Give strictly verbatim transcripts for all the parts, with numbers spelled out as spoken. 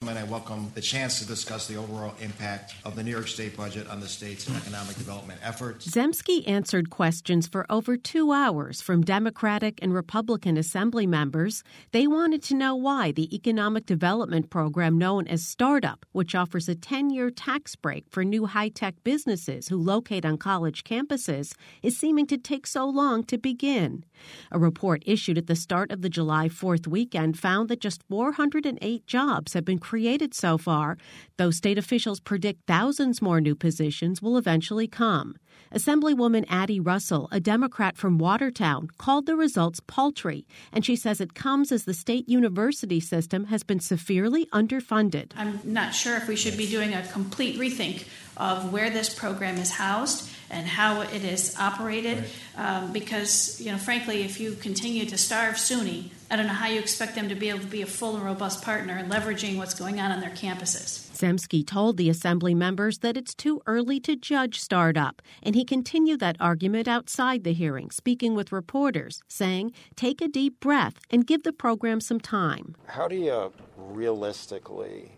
gentlemen, I welcome the chance to discuss the overall impact of the New York State budget on the state's economic development efforts. Zemsky answered questions for over two hours from Democratic and Republican Assembly members. They wanted to know why the economic development program known as Startup, which offers a ten-year tax break for new high-tech businesses who locate on college campuses, is seeming to take so long to begin. A report issued at the start of the July fourth weekend found that just four hundred eight jobs have been created so far, though state officials predict thousands more new positions will eventually come. Assemblywoman Addie Russell, a Democrat from Watertown, called the results paltry, and she says it comes as the state university system has been severely underfunded. I'm not sure if we should be doing a complete rethink of where this program is housed and how it is operated, right. um, because, you know, frankly, if you continue to starve SUNY, I don't know how you expect them to be able to be a full and robust partner in leveraging what's going on on their campuses. Zemsky told the Assembly members that it's too early to judge Startup, and he continued that argument outside the hearing, speaking with reporters, saying, take a deep breath and give the program some time. How do you realistically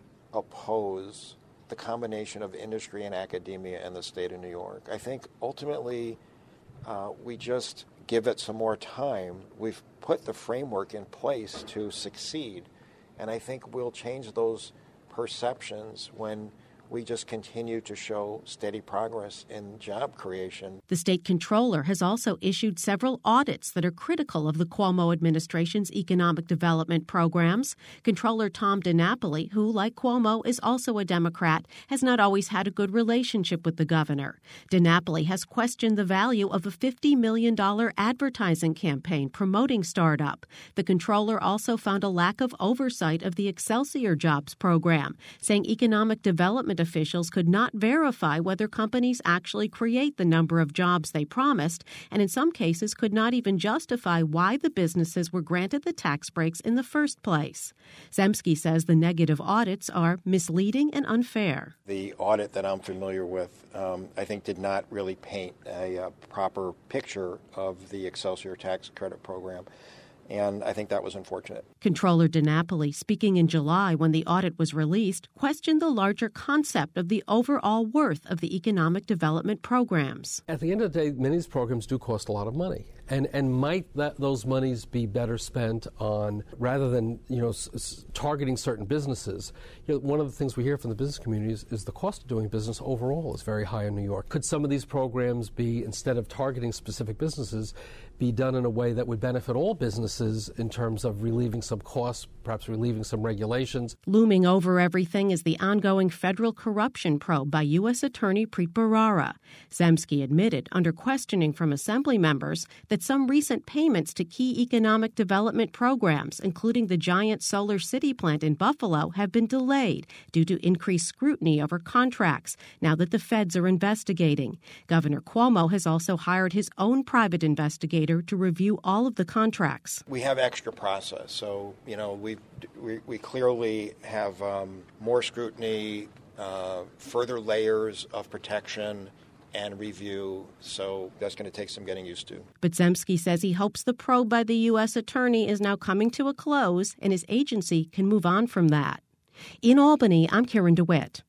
oppose the combination of industry and academia in the state of New York? I think ultimately uh, we just give it some more time. We've put the framework in place to succeed, and I think we'll change those perceptions when we just continue to show steady progress in job creation. The state comptroller has also issued several audits that are critical of the Cuomo administration's economic development programs. Comptroller Tom DiNapoli, who, like Cuomo, is also a Democrat, has not always had a good relationship with the governor. DiNapoli has questioned the value of a fifty million dollars advertising campaign promoting Startup. The comptroller also found a lack of oversight of the Excelsior Jobs program, saying economic development officials could not verify whether companies actually create the number of jobs they promised, and in some cases could not even justify why the businesses were granted the tax breaks in the first place. Zemsky says the negative audits are misleading and unfair. The audit that I'm familiar with, um, I think, did not really paint a, a proper picture of the Excelsior tax credit program. And I think that was unfortunate. Comptroller DiNapoli, speaking in July when the audit was released, questioned the larger concept of the overall worth of the economic development programs. At the end of the day, many of these programs do cost a lot of money. And and might that those monies be better spent on, rather than, you know, s- s- targeting certain businesses? You know, one of the things we hear from the business community is, is the cost of doing business overall is very high in New York. Could some of these programs be, instead of targeting specific businesses, be done in a way that would benefit all businesses in terms of relieving some costs, perhaps relieving some regulations? Looming over everything is the ongoing federal corruption probe by U S. Attorney Preet Bharara. Zemsky admitted, under questioning from Assembly members, that some recent payments to key economic development programs, including the giant Solar City plant in Buffalo, have been delayed due to increased scrutiny over contracts now that the feds are investigating. Governor Cuomo has also hired his own private investigator to review all of the contracts. We have extra process, so, you know, we we, we clearly have um, more scrutiny, uh, further layers of protection and review, so that's going to take some getting used to. But Zemsky says he hopes the probe by the U S attorney is now coming to a close and his agency can move on from that. In Albany, I'm Karen DeWitt.